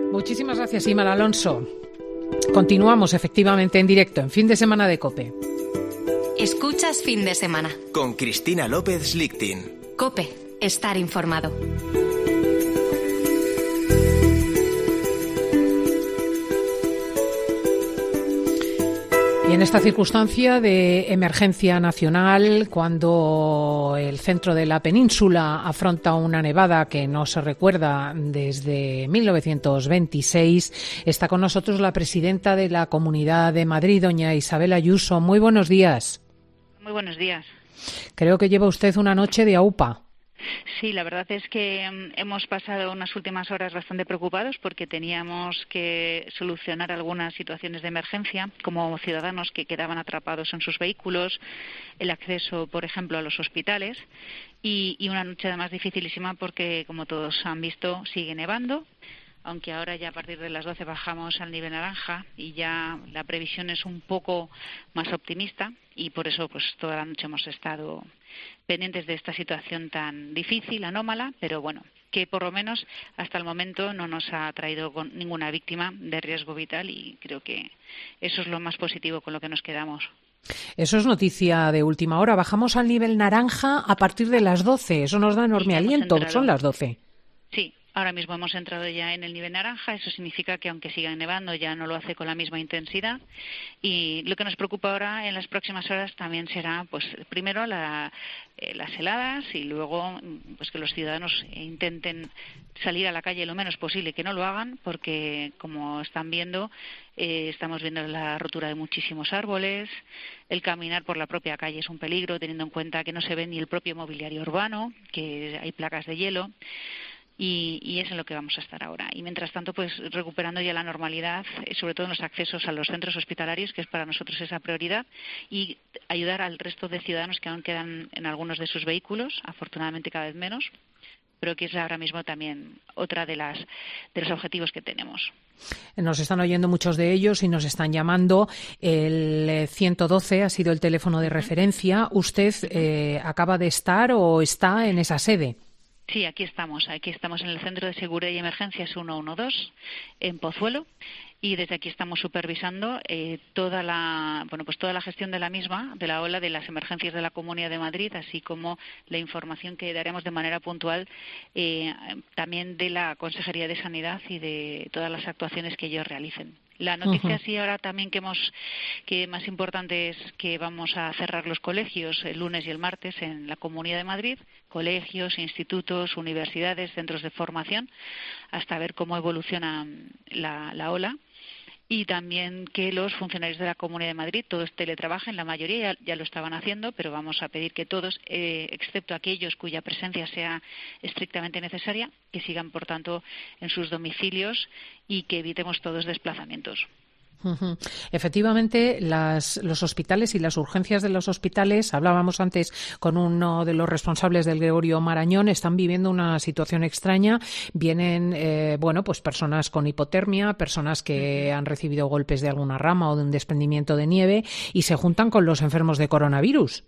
Muchísimas gracias, Imar Alonso. Continuamos efectivamente en directo en Fin de Semana de COPE. Escuchas Fin de Semana. Con Cristina López Lichtin. COPE. Estar informado. Y en esta circunstancia de emergencia nacional, cuando el centro de la península afronta una nevada que no se recuerda desde 1926, está con nosotros la presidenta de la Comunidad de Madrid, doña Isabel Ayuso. Muy buenos días. Muy buenos días. Creo que lleva usted una noche de aupa. Sí, la verdad es que hemos pasado unas últimas horas bastante preocupados porque teníamos que solucionar algunas situaciones de emergencia, como ciudadanos que quedaban atrapados en sus vehículos, el acceso, por ejemplo, a los hospitales, y una noche además dificilísima porque, como todos han visto, sigue nevando. Aunque ahora ya a partir de las 12 bajamos al nivel naranja y ya la previsión es un poco más optimista, y por eso pues toda la noche hemos estado pendientes de esta situación tan difícil, anómala, pero bueno, que por lo menos hasta el momento no nos ha traído con ninguna víctima de riesgo vital, y creo que eso es lo más positivo con lo que nos quedamos. Eso es noticia de última hora. Bajamos al nivel naranja a partir de las 12. Eso nos da enorme aliento. Son las 12. Sí. Ahora mismo hemos entrado ya en el nivel naranja. Eso significa que aunque siga nevando ya no lo hace con la misma intensidad, y lo que nos preocupa ahora en las próximas horas también será pues primero las heladas, y luego pues que los ciudadanos intenten salir a la calle lo menos posible, que no lo hagan, porque como están viendo estamos viendo la rotura de muchísimos árboles. El caminar por la propia calle es un peligro, teniendo en cuenta que no se ve ni el propio mobiliario urbano, que hay placas de hielo. Y es en lo que vamos a estar ahora. Y mientras tanto, pues recuperando ya la normalidad, sobre todo en los accesos a los centros hospitalarios, que es para nosotros esa prioridad, y ayudar al resto de ciudadanos que aún quedan en algunos de sus vehículos, afortunadamente cada vez menos, pero que es ahora mismo también otra de los objetivos que tenemos. Nos están oyendo muchos de ellos y nos están llamando. El 112 ha sido el teléfono de referencia. ¿Usted acaba de estar o está en esa sede? Sí, aquí estamos en el Centro de Seguridad y Emergencias 112 en Pozuelo, y desde aquí estamos supervisando toda la gestión de la misma, de la ola de las emergencias de la Comunidad de Madrid, así como la información que daremos de manera puntual también de la Consejería de Sanidad y de todas las actuaciones que ellos realicen. La noticia sí ahora también que más importante es que vamos a cerrar los colegios el lunes y el martes en la Comunidad de Madrid, colegios, institutos, universidades, centros de formación, hasta ver cómo evoluciona la ola. Y también que los funcionarios de la Comunidad de Madrid todos teletrabajen, la mayoría ya lo estaban haciendo, pero vamos a pedir que todos, excepto aquellos cuya presencia sea estrictamente necesaria, que sigan, por tanto, en sus domicilios y que evitemos todos desplazamientos. Efectivamente, los hospitales y las urgencias de los hospitales, hablábamos antes con uno de los responsables del Gregorio Marañón, están viviendo una situación extraña. Vienen, pues personas con hipotermia, personas que han recibido golpes de alguna rama o de un desprendimiento de nieve, y se juntan con los enfermos de coronavirus.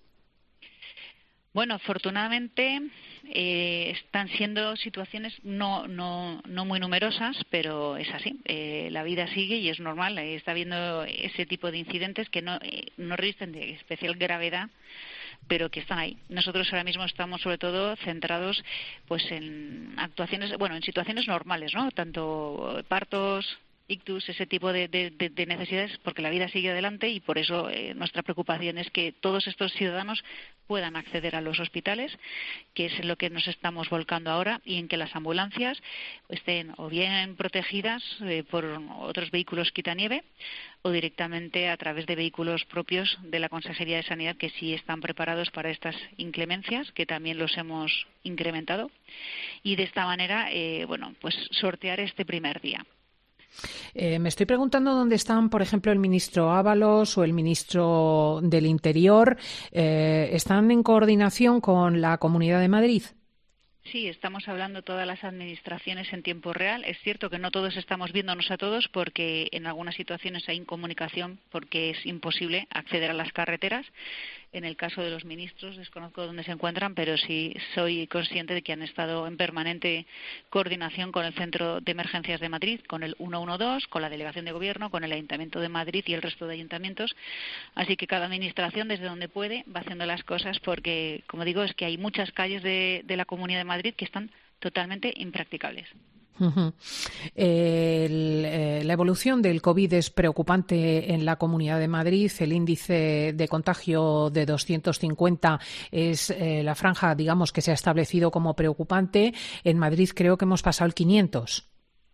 Bueno, afortunadamente están siendo situaciones no muy numerosas, pero es así. La vida sigue y es normal. Está habiendo ese tipo de incidentes que no revisten de especial gravedad, pero que están ahí. Nosotros ahora mismo estamos sobre todo centrados pues en actuaciones, en situaciones normales, ¿no? Tanto partos, ictus, ese tipo de necesidades, porque la vida sigue adelante, y por eso nuestra preocupación es que todos estos ciudadanos puedan acceder a los hospitales, que es en lo que nos estamos volcando ahora, y en que las ambulancias estén o bien protegidas por otros vehículos quitanieve o directamente a través de vehículos propios de la Consejería de Sanidad, que sí están preparados para estas inclemencias, que también los hemos incrementado, y de esta manera sortear este primer día. Me estoy preguntando dónde están, por ejemplo, el ministro Ábalos o el ministro del Interior. ¿Están en coordinación con la Comunidad de Madrid? Sí, estamos hablando todas las administraciones en tiempo real. Es cierto que no todos estamos viéndonos a todos, porque en algunas situaciones hay incomunicación porque es imposible acceder a las carreteras, En el caso de los ministros, desconozco dónde se encuentran, pero sí soy consciente de que han estado en permanente coordinación con el Centro de Emergencias de Madrid, con el 112, con la Delegación de Gobierno, con el Ayuntamiento de Madrid y el resto de ayuntamientos. Así que cada administración, desde donde puede, va haciendo las cosas porque, como digo, es que hay muchas calles de la Comunidad de Madrid que están totalmente impracticables. Uh-huh. La evolución del COVID es preocupante en la Comunidad de Madrid. El índice de contagio de 250 es la franja, digamos, que se ha establecido como preocupante. En Madrid creo que hemos pasado el 500.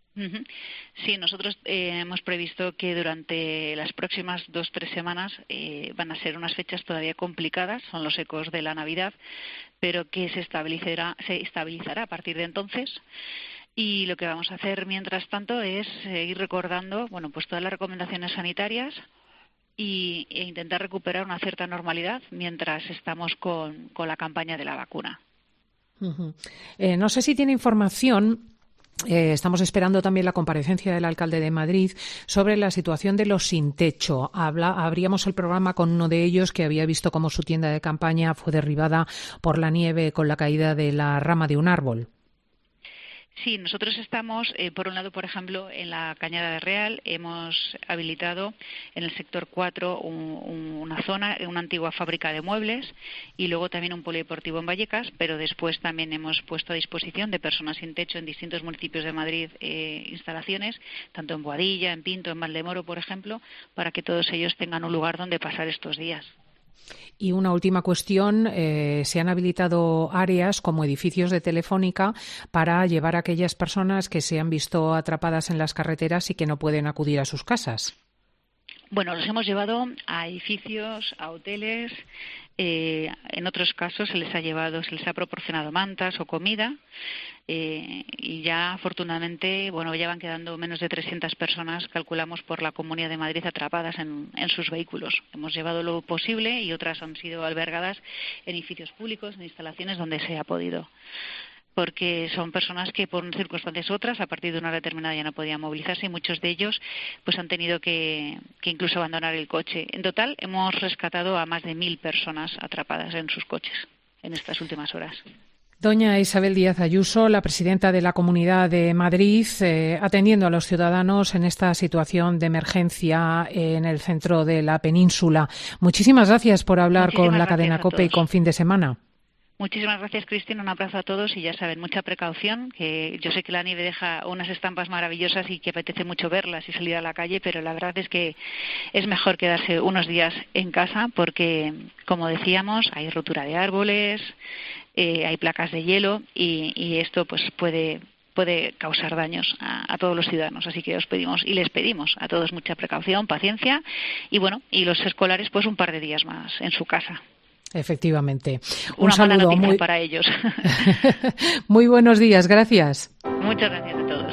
Sí, nosotros hemos previsto que durante las próximas 2-3 semanas van a ser unas fechas todavía complicadas, son los ecos de la Navidad, pero que se estabilizará a partir de entonces. Y lo que vamos a hacer mientras tanto es seguir recordando, pues todas las recomendaciones sanitarias e intentar recuperar una cierta normalidad mientras estamos con la campaña de la vacuna. Uh-huh. No sé si tiene información. Estamos esperando también la comparecencia del alcalde de Madrid sobre la situación de los sin techo. Abríamos el programa con uno de ellos que había visto cómo su tienda de campaña fue derribada por la nieve con la caída de la rama de un árbol. Sí, nosotros estamos, por un lado, por ejemplo, en la Cañada de Real, hemos habilitado en el sector 4 una zona, una antigua fábrica de muebles y luego también un polideportivo en Vallecas, pero después también hemos puesto a disposición de personas sin techo en distintos municipios de Madrid instalaciones, tanto en Boadilla, en Pinto, en Valdemoro, por ejemplo, para que todos ellos tengan un lugar donde pasar estos días. Y una última cuestión, se han habilitado áreas como edificios de Telefónica para llevar a aquellas personas que se han visto atrapadas en las carreteras y que no pueden acudir a sus casas. Bueno, los hemos llevado a edificios, a hoteles. En otros casos se les ha proporcionado mantas o comida y ya afortunadamente, ya van quedando menos de 300 personas, calculamos, por la Comunidad de Madrid atrapadas en sus vehículos. Hemos llevado lo posible y otras han sido albergadas en edificios públicos, en instalaciones donde se ha podido. Porque son personas que por circunstancias u otras, a partir de una hora determinada ya no podían movilizarse y muchos de ellos pues han tenido que incluso abandonar el coche. En total hemos rescatado a más de 1.000 personas atrapadas en sus coches en estas últimas horas. Doña Isabel Díaz Ayuso, la presidenta de la Comunidad de Madrid, atendiendo a los ciudadanos en esta situación de emergencia en el centro de la península. Muchísimas gracias por hablar con la cadena COPE y con Fin de Semana. Muchísimas gracias, Cristina. Un abrazo a todos y ya saben, mucha precaución, que yo sé que la nieve deja unas estampas maravillosas y que apetece mucho verlas y salir a la calle, pero la verdad es que es mejor quedarse unos días en casa porque, como decíamos, hay rotura de árboles, hay placas de hielo y esto pues puede causar daños a todos los ciudadanos. Así que os pedimos y les pedimos a todos mucha precaución, paciencia y los escolares pues un par de días más en su casa. Efectivamente. Un saludo para ellos. Muy buenos días, gracias. Muchas gracias a todos.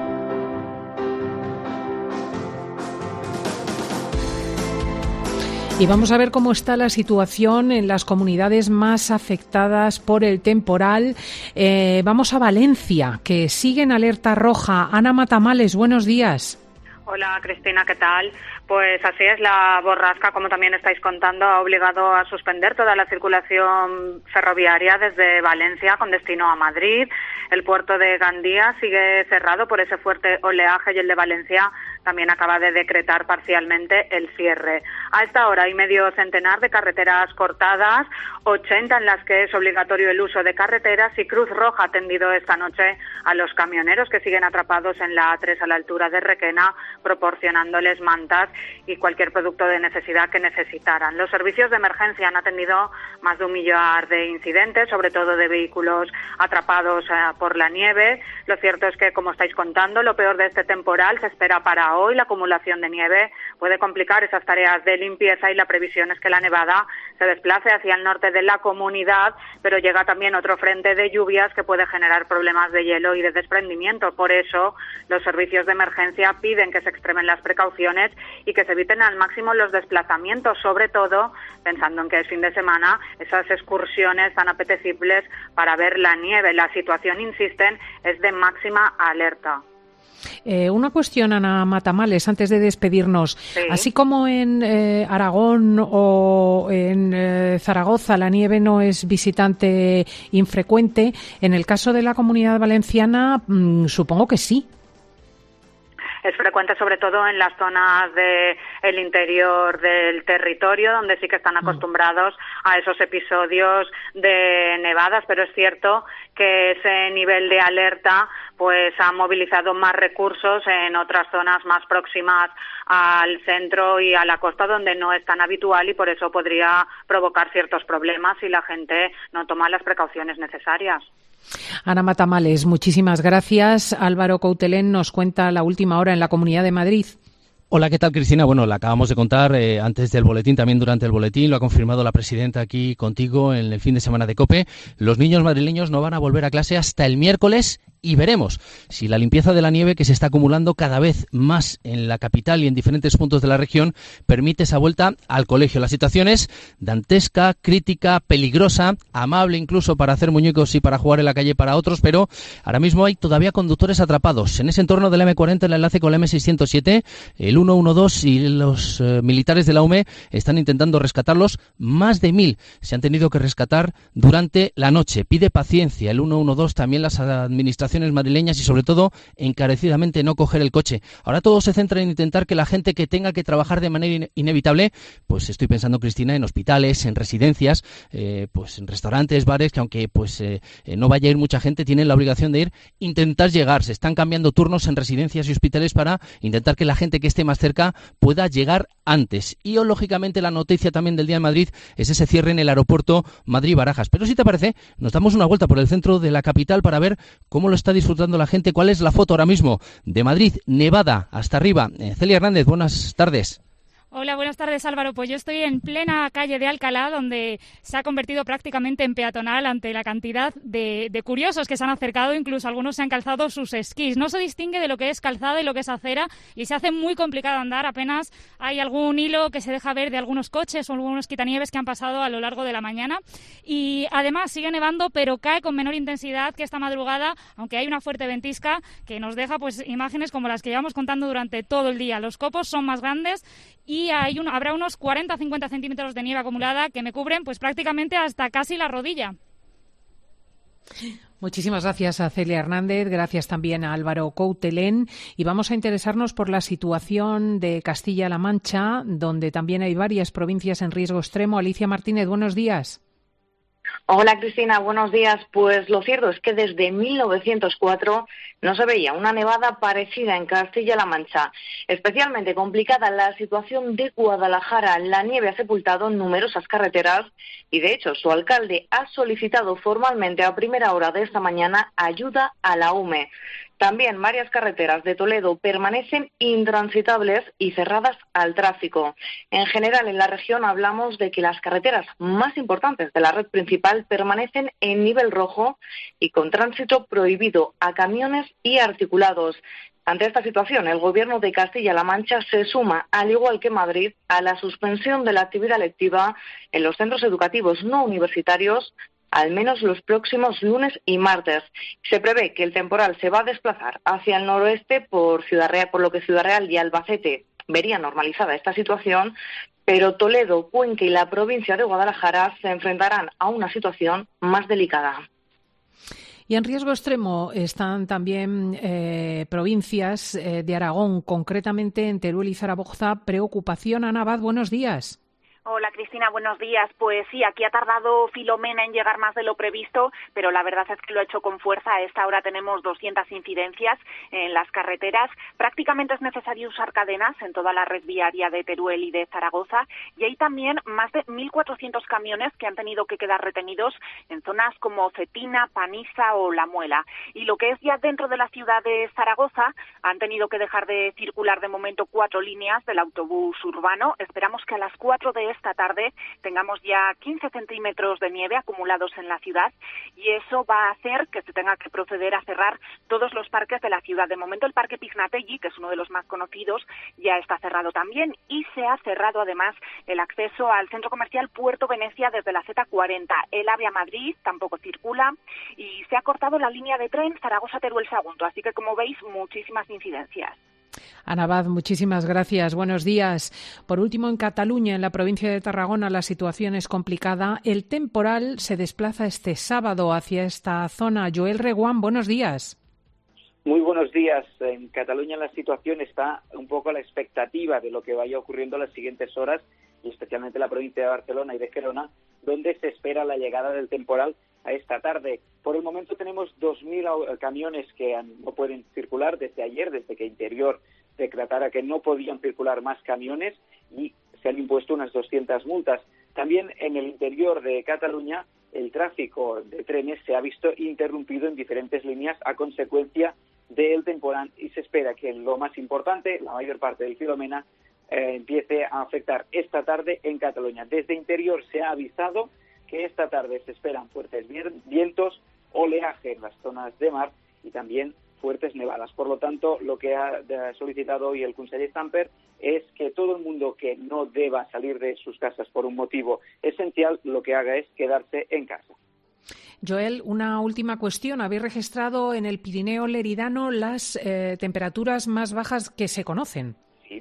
Y vamos a ver cómo está la situación en las comunidades más afectadas por el temporal. Vamos a Valencia, que sigue en alerta roja. Ana Matamales, buenos días. Hola, Cristina, ¿qué tal? Pues así es, la borrasca, como también estáis contando, ha obligado a suspender toda la circulación ferroviaria desde Valencia con destino a Madrid. El puerto de Gandía sigue cerrado por ese fuerte oleaje y el de Valencia también acaba de decretar parcialmente el cierre. A esta hora hay medio centenar de carreteras cortadas, 80 en las que es obligatorio el uso de carreteras y Cruz Roja ha atendido esta noche a los camioneros que siguen atrapados en la A3 a la altura de Requena, proporcionándoles mantas y cualquier producto de necesidad que necesitaran. Los servicios de emergencia han atendido más de 1 millar de incidentes, sobre todo de vehículos atrapados por la nieve. Lo cierto es que, como estáis contando, lo peor de este temporal se espera para hoy. La acumulación de nieve puede complicar esas tareas de limpieza y la previsión es que la nevada se desplace hacia el norte de la comunidad, pero llega también otro frente de lluvias que puede generar problemas de hielo y de desprendimiento. Por eso, los servicios de emergencia piden que se extremen las precauciones y que se eviten al máximo los desplazamientos, sobre todo pensando en que es fin de semana, esas excursiones tan apetecibles para ver la nieve. La situación, insisten, es de máxima alerta. Una cuestión, Ana Matamales, antes de despedirnos. Sí. Así como en Aragón o en Zaragoza la nieve no es visitante infrecuente, en el caso de la Comunidad Valenciana supongo que sí. Es frecuente sobre todo en las zonas del interior del territorio, donde sí que están acostumbrados a esos episodios de nevadas, pero es cierto que ese nivel de alerta pues ha movilizado más recursos en otras zonas más próximas al centro y a la costa, donde no es tan habitual, y por eso podría provocar ciertos problemas si la gente no toma las precauciones necesarias. Ana Matamales, muchísimas gracias. Álvaro Coutelén nos cuenta la última hora en la Comunidad de Madrid. Hola, ¿qué tal, Cristina? Bueno, la acabamos de contar antes del boletín, también durante el boletín, lo ha confirmado la presidenta aquí contigo en el fin de semana de COPE. Los niños madrileños no van a volver a clase hasta el miércoles y veremos si la limpieza de la nieve, que se está acumulando cada vez más en la capital y en diferentes puntos de la región, permite esa vuelta al colegio. La situación es dantesca, crítica, peligrosa, amable incluso para hacer muñecos y para jugar en la calle para otros, pero ahora mismo hay todavía conductores atrapados en ese entorno del M40, el enlace con la M607, el 112 y los militares de la UME están intentando rescatarlos. Más de 1000 se han tenido que rescatar durante la noche. Pide paciencia el 112, también las administraciones madrileñas, y sobre todo encarecidamente no coger el coche. Ahora todo se centra en intentar que la gente que tenga que trabajar de manera inevitable, pues estoy pensando, Cristina, en hospitales, en residencias, pues en restaurantes, bares, que aunque no vaya a ir mucha gente, tienen la obligación de ir, intentar llegar. Se están cambiando turnos en residencias y hospitales para intentar que la gente que esté más cerca pueda llegar antes. Y lógicamente la noticia también del día en Madrid es ese cierre en el aeropuerto Madrid-Barajas. Pero si te parece, nos damos una vuelta por el centro de la capital para ver cómo lo está disfrutando la gente, cuál es la foto ahora mismo de Madrid, nevada hasta arriba. Celia Hernández, buenas tardes. Hola, buenas tardes, Álvaro. Pues yo estoy en plena calle de Alcalá, donde se ha convertido prácticamente en peatonal ante la cantidad de curiosos que se han acercado. Incluso algunos se han calzado sus esquís. No se distingue de lo que es calzada y lo que es acera, y se hace muy complicado andar. Apenas hay algún hilo que se deja ver de algunos coches o algunos quitanieves que han pasado a lo largo de la mañana. Y además sigue nevando, pero cae con menor intensidad que esta madrugada, aunque hay una fuerte ventisca que nos deja pues imágenes como las que llevamos contando durante todo el día. Los copos son más grandes y habrá unos 40-50 centímetros de nieve acumulada que me cubren pues prácticamente hasta casi la rodilla. Muchísimas gracias a Celia Hernández, gracias también a Álvaro Coutelén, y vamos a interesarnos por la situación de Castilla-La Mancha, donde también hay varias provincias en riesgo extremo. Alicia Martínez, buenos días. Hola, Cristina, buenos días. Pues lo cierto es que desde 1904 no se veía una nevada parecida en Castilla-La Mancha. Especialmente complicada la situación de Guadalajara. La nieve ha sepultado numerosas carreteras y, de hecho, su alcalde ha solicitado formalmente a primera hora de esta mañana ayuda a la UME. También varias carreteras de Toledo permanecen intransitables y cerradas al tráfico. En general, en la región hablamos de que las carreteras más importantes de la red principal permanecen en nivel rojo y con tránsito prohibido a camiones y articulados. Ante esta situación, el Gobierno de Castilla-La Mancha se suma, al igual que Madrid, a la suspensión de la actividad lectiva en los centros educativos no universitarios, al menos los próximos lunes y martes. Se prevé que el temporal se va a desplazar hacia el noroeste por Ciudad Real, por lo que Ciudad Real y Albacete verían normalizada esta situación, pero Toledo, Cuenca y la provincia de Guadalajara se enfrentarán a una situación más delicada. Y en riesgo extremo están también provincias de Aragón, concretamente en Teruel y Zaragoza. Preocupación. Ana Abad, buenos días. Hola Cristina, buenos días. Pues sí, aquí ha tardado Filomena en llegar más de lo previsto, pero la verdad es que lo ha hecho con fuerza. A esta hora tenemos 200 incidencias en las carreteras. Prácticamente es necesario usar cadenas en toda la red viaria de Teruel y de Zaragoza, y hay también más de 1.400 camiones que han tenido que quedar retenidos en zonas como Cetina, Panisa o La Muela. Y lo que es ya dentro de la ciudad de Zaragoza, han tenido que dejar de circular de momento 4 líneas del autobús urbano. Esperamos que a las 4 de esta tarde tengamos ya 15 centímetros de nieve acumulados en la ciudad, y eso va a hacer que se tenga que proceder a cerrar todos los parques de la ciudad. De momento el Parque Pignatelli, que es uno de los más conocidos, ya está cerrado también, y se ha cerrado además el acceso al centro comercial Puerto Venecia desde la Z40. El AVE a Madrid tampoco circula y se ha cortado la línea de tren Zaragoza-Teruel Sagunto, así que como veis, muchísimas incidencias. Ana Abad, muchísimas gracias. Buenos días. Por último, en Cataluña, en la provincia de Tarragona, la situación es complicada. El temporal se desplaza este sábado hacia esta zona. Joel Reguant, buenos días. Muy buenos días. En Cataluña la situación está un poco a la expectativa de lo que vaya ocurriendo en las siguientes horas, y especialmente en la provincia de Barcelona y de Gerona, donde se espera la llegada del temporal a esta tarde. Por el momento tenemos 2.000 camiones que no pueden circular desde ayer, desde que Interior decretara que no podían circular más camiones, y se han impuesto unas 200 multas. También en el interior de Cataluña el tráfico de trenes se ha visto interrumpido en diferentes líneas a consecuencia del temporal, y se espera que lo más importante, la mayor parte del Filomena, empiece a afectar esta tarde en Cataluña. Desde Interior se ha avisado que esta tarde se esperan fuertes vientos, oleaje en las zonas de mar y también fuertes nevadas. Por lo tanto, lo que ha solicitado hoy el conseller Sàmper es que todo el mundo que no deba salir de sus casas por un motivo esencial, lo que haga es quedarse en casa. Joel, una última cuestión. Habéis registrado en el Pirineo Leridano las temperaturas más bajas que se conocen.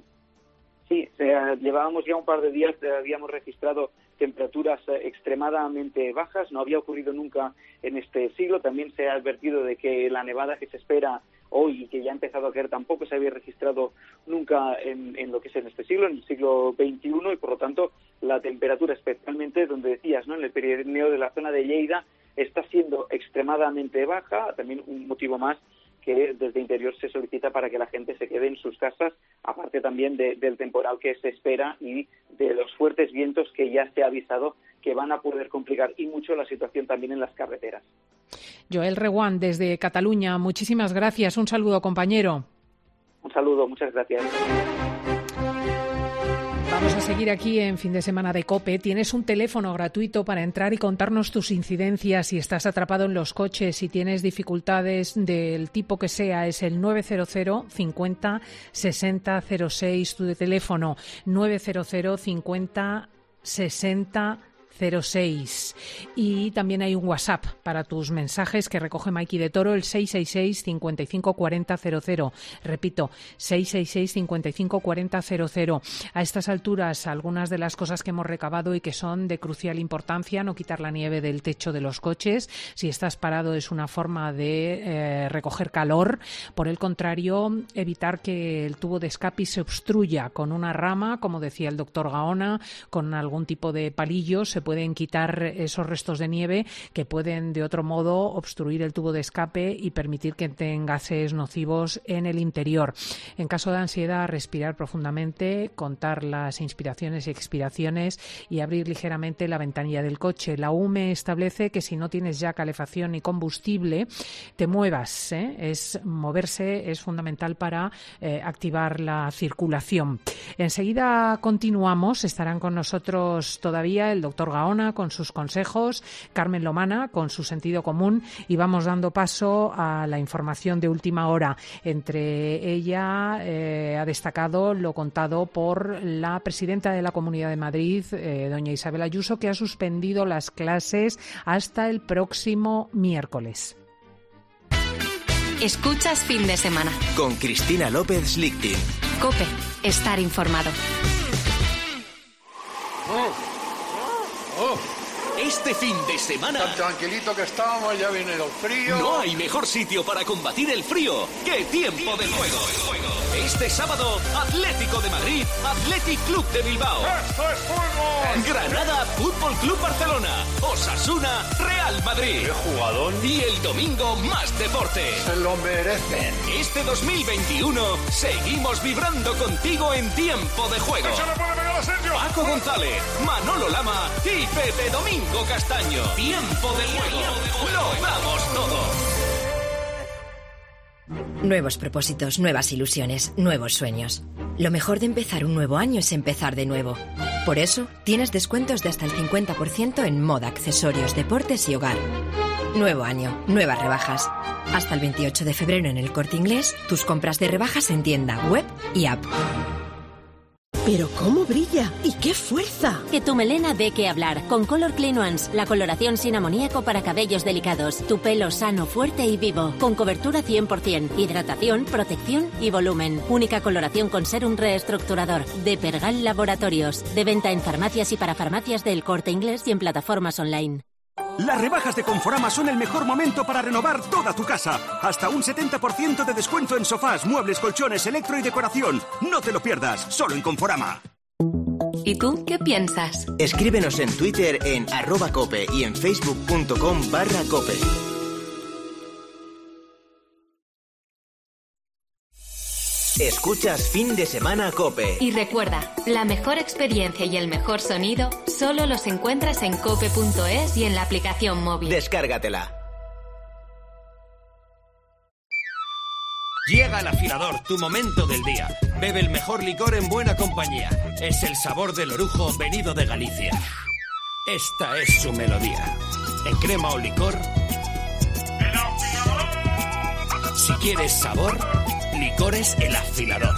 Sí, llevábamos ya un par de días, habíamos registrado temperaturas extremadamente bajas, no había ocurrido nunca en este siglo. También se ha advertido de que la nevada que se espera hoy y que ya ha empezado a caer tampoco se había registrado nunca en lo que es en este siglo, en el siglo XXI, y por lo tanto la temperatura, especialmente donde decías, ¿no?, en el Pirineo de la zona de Lleida, está siendo extremadamente baja. También un motivo más que desde Interior se solicita para que la gente se quede en sus casas, aparte también del temporal que se espera y de los fuertes vientos que ya se ha avisado que van a poder complicar y mucho la situación también en las carreteras. Joel Reguant, desde Cataluña, muchísimas gracias. Un saludo, compañero. Un saludo, muchas gracias. Vamos a seguir aquí en Fin de Semana de COPE. Tienes un teléfono gratuito para entrar y contarnos tus incidencias si estás atrapado en los coches, si tienes dificultades del tipo que sea. Es el 900 50 60 06, tu teléfono 900 50 60 06. Y también hay un WhatsApp para tus mensajes que recoge Maiki de Toro, el 666 55 40 00. Repito, 666 55 40 00. A estas alturas, algunas de las cosas que hemos recabado y que son de crucial importancia: no quitar la nieve del techo de los coches. Si estás parado es una forma de recoger calor. Por el contrario, evitar que el tubo de escape se obstruya con una rama, como decía el doctor Gaona, con algún tipo de palillo. Se pueden quitar esos restos de nieve que pueden de otro modo obstruir el tubo de escape y permitir que entren gases nocivos en el interior. En caso de ansiedad, respirar profundamente, contar las inspiraciones y expiraciones y abrir ligeramente la ventanilla del coche. La UME establece que si no tienes ya calefacción ni combustible, te muevas. Moverse es fundamental para activar la circulación. Enseguida continuamos. Estarán con nosotros todavía el doctor Gaona con sus consejos, Carmen Lomana con su sentido común, y vamos dando paso a la información de última hora. Entre ella ha destacado lo contado por la presidenta de la Comunidad de Madrid, doña Isabel Ayuso, que ha suspendido las clases hasta el próximo miércoles. Escuchas Fin de Semana con Cristina López Lichtin. COPE, estar informado. Este fin de semana... Tan tranquilito que estábamos, ya viene el frío. No hay mejor sitio para combatir el frío que Tiempo de Juego. Este sábado, Atlético de Madrid, Athletic Club de Bilbao. ¡Esto es fútbol! Granada, Fútbol Club Barcelona. Osasuna, Real Madrid. ¡Qué jugador! Y el domingo, más deporte. Se lo merecen. Este 2021, seguimos vibrando contigo en Tiempo de Juego. Paco González, Manolo Lama y Pepe Domingo Castaño. Tiempo de Juego. Lo damos todo. Nuevos propósitos, nuevas ilusiones, nuevos sueños. Lo mejor de empezar un nuevo año es empezar de nuevo. Por eso, tienes descuentos de hasta el 50% en moda, accesorios, deportes y hogar. Nuevo año, nuevas rebajas. Hasta el 28 de febrero en El Corte Inglés, tus compras de rebajas en tienda, web y app. ¡Pero cómo brilla! ¡Y qué fuerza! Que tu melena dé que hablar con Color Clean Ones, la coloración sin amoníaco para cabellos delicados. Tu pelo sano, fuerte y vivo, con cobertura 100%, hidratación, protección y volumen. Única coloración con serum reestructurador, de Pergal Laboratorios. De venta en farmacias y para farmacias del Corte Inglés y en plataformas online. Las rebajas de Conforama son el mejor momento para renovar toda tu casa. Hasta un 70% de descuento en sofás, muebles, colchones, electro y decoración. No te lo pierdas, solo en Conforama. ¿Y tú qué piensas? Escríbenos en Twitter en @cope y en facebook.com/cope. Escuchas Fin de Semana Cope. Y recuerda, la mejor experiencia y el mejor sonido solo los encuentras en cope.es y en la aplicación móvil. Descárgatela. Llega al afilador, tu momento del día. Bebe el mejor licor en buena compañía. Es el sabor del orujo venido de Galicia. Esta es su melodía. En crema o licor. Si quieres sabor, licores El Afilador.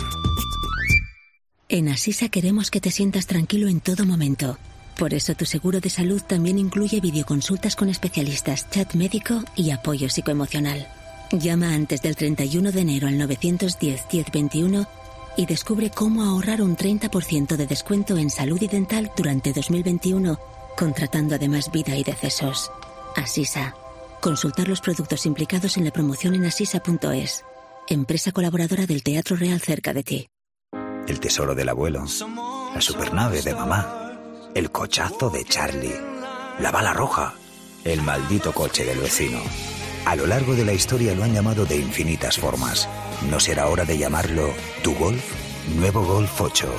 En Asisa queremos que te sientas tranquilo en todo momento. Por eso tu seguro de salud también incluye videoconsultas con especialistas, chat médico y apoyo psicoemocional. Llama antes del 31 de enero al 910-1021 y descubre cómo ahorrar un 30% de descuento en salud y dental durante 2021, contratando además vida y decesos. Asisa. Consultar los productos implicados en la promoción en asisa.es. Empresa colaboradora del Teatro Real cerca de ti. El tesoro del abuelo, la supernave de mamá, el cochazo de Charlie, la bala roja, el maldito coche del vecino. A lo largo de la historia lo han llamado de infinitas formas. ¿No será hora de llamarlo tu Golf? Nuevo Golf 8.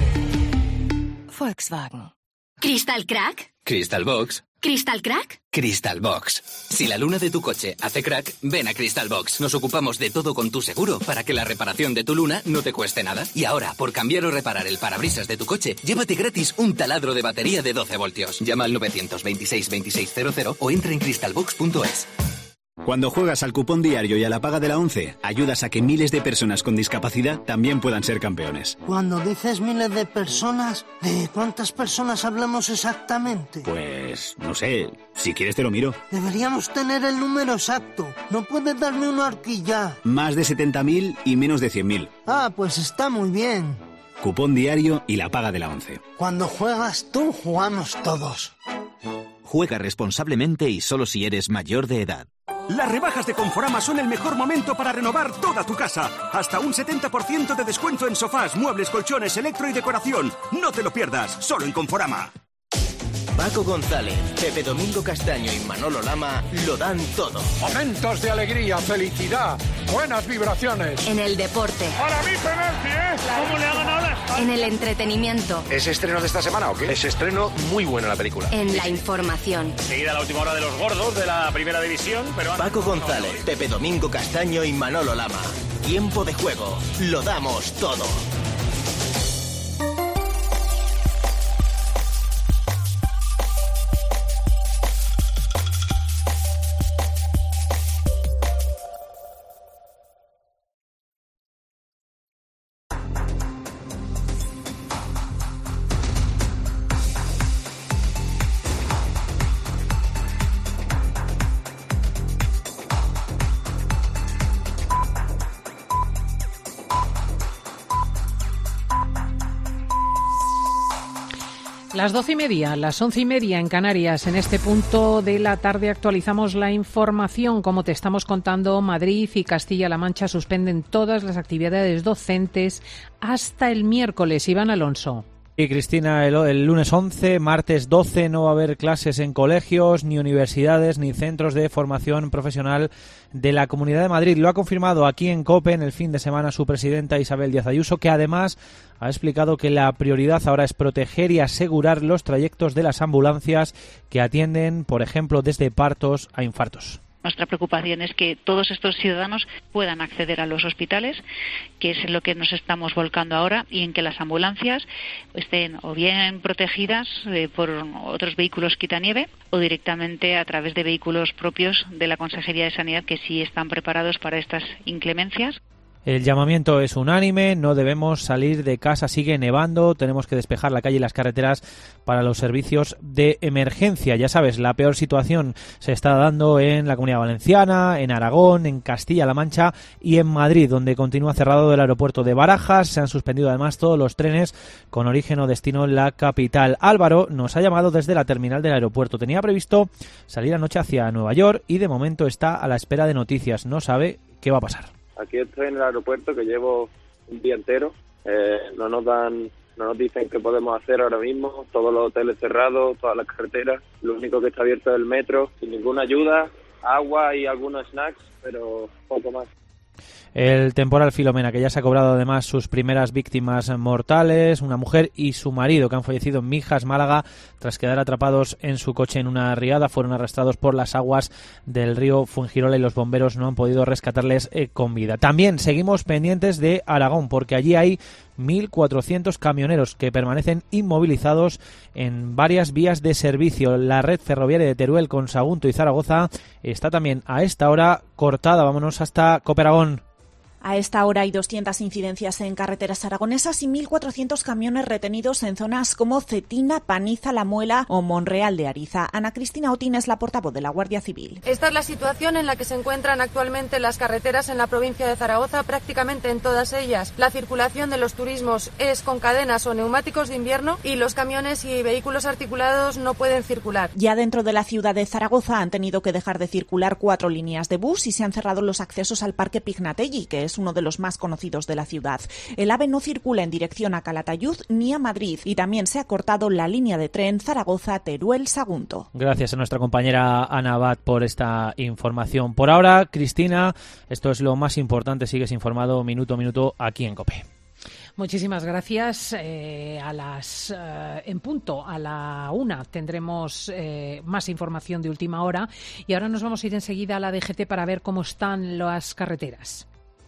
Volkswagen. ¿Crystal Crack? Crystal Box. ¿Crystal Crack? Crystal Box. Si la luna de tu coche hace crack, ven a Crystal Box. Nos ocupamos de todo con tu seguro para que la reparación de tu luna no te cueste nada. Y ahora, por cambiar o reparar el parabrisas de tu coche, llévate gratis un taladro de batería de 12 voltios. Llama al 926 2600 o entra en crystalbox.es. Cuando juegas al cupón diario y a la paga de la 11, ayudas a que miles de personas con discapacidad también puedan ser campeones. Cuando dices miles de personas, ¿de cuántas personas hablamos exactamente? Pues, no sé, si quieres te lo miro. Deberíamos tener el número exacto. ¿No puedes darme una horquilla? Más de 70.000 y menos de 100.000. Ah, pues está muy bien. Cupón diario y la paga de la 11. Cuando juegas tú, jugamos todos. Juega responsablemente y solo si eres mayor de edad. Las rebajas de Conforama son el mejor momento para renovar toda tu casa. Hasta un 70% de descuento en sofás, muebles, colchones, electro y decoración. No te lo pierdas, solo en Conforama. Paco González, Pepe Domingo Castaño y Manolo Lama lo dan todo. Momentos de alegría, felicidad, buenas vibraciones. En el deporte. Para mí penalti, ¿eh? ¿Cómo le ha ganado la España? En el entretenimiento. ¿Es estreno de esta semana o qué? Es estreno muy bueno la película. En la información. Seguida la última hora de los gordos de la primera división, pero... Paco González, Pepe Domingo Castaño y Manolo Lama. Tiempo de juego. Lo damos todo. Las 12:30, las 11:30 en Canarias. En este punto de la tarde actualizamos la información. Como te estamos contando, Madrid y Castilla-La Mancha suspenden todas las actividades docentes hasta el miércoles. Iván Alonso. Y Cristina, el lunes 11, martes 12 no va a haber clases en colegios, ni universidades, ni centros de formación profesional de la Comunidad de Madrid. Lo ha confirmado aquí en COPE en el fin de semana su presidenta Isabel Díaz Ayuso, que además ha explicado que la prioridad ahora es proteger y asegurar los trayectos de las ambulancias que atienden, por ejemplo, desde partos a infartos. Nuestra preocupación es que todos estos ciudadanos puedan acceder a los hospitales, que es en lo que nos estamos volcando ahora, y en que las ambulancias estén o bien protegidas por otros vehículos quitanieve o directamente a través de vehículos propios de la Consejería de Sanidad, que sí están preparados para estas inclemencias. El llamamiento es unánime, no debemos salir de casa, sigue nevando, tenemos que despejar la calle y las carreteras para los servicios de emergencia. Ya sabes, la peor situación se está dando en la Comunidad Valenciana, en Aragón, en Castilla-La Mancha y en Madrid, donde continúa cerrado el aeropuerto de Barajas. Se han suspendido además todos los trenes con origen o destino en la capital. Álvaro nos ha llamado desde la terminal del aeropuerto. Tenía previsto salir anoche hacia Nueva York y de momento está a la espera de noticias. No sabe qué va a pasar. Aquí estoy en el aeropuerto, que llevo un día entero. No nos dicen qué podemos hacer ahora mismo. Todos los hoteles cerrados, todas las carreteras. Lo único que está abierto es el metro, sin ninguna ayuda, agua y algunos snacks, pero poco más. El temporal Filomena, que ya se ha cobrado además sus primeras víctimas mortales, una mujer y su marido, que han fallecido en Mijas, Málaga, tras quedar atrapados en su coche en una riada. Fueron arrastrados por las aguas del río Fuengirola y los bomberos no han podido rescatarles con vida. También seguimos pendientes de Aragón, porque allí hay 1.400 camioneros que permanecen inmovilizados en varias vías de servicio. La red ferroviaria de Teruel con Sagunto y Zaragoza está también a esta hora cortada. Vámonos hasta Cope Aragón. A esta hora hay 200 incidencias en carreteras aragonesas y 1.400 camiones retenidos en zonas como Cetina, Paniza, La Muela o Monreal de Ariza. Ana Cristina Otín es la portavoz de la Guardia Civil. Esta es la situación en la que se encuentran actualmente las carreteras en la provincia de Zaragoza, prácticamente en todas ellas. La circulación de los turismos es con cadenas o neumáticos de invierno y los camiones y vehículos articulados no pueden circular. Ya dentro de la ciudad de Zaragoza han tenido que dejar de circular 4 líneas de bus y se han cerrado los accesos al Parque Pignatelli, que es uno de los más conocidos de la ciudad. El AVE no circula en dirección a Calatayud ni a Madrid y también se ha cortado la línea de tren Zaragoza-Teruel-Sagunto. Gracias a nuestra compañera Ana Abad por esta información. Por ahora, Cristina, esto es lo más importante. Sigues informado minuto a minuto aquí en COPE. Muchísimas gracias. En punto a la 1 tendremos más información de última hora y ahora nos vamos a ir enseguida a la DGT para ver cómo están las carreteras.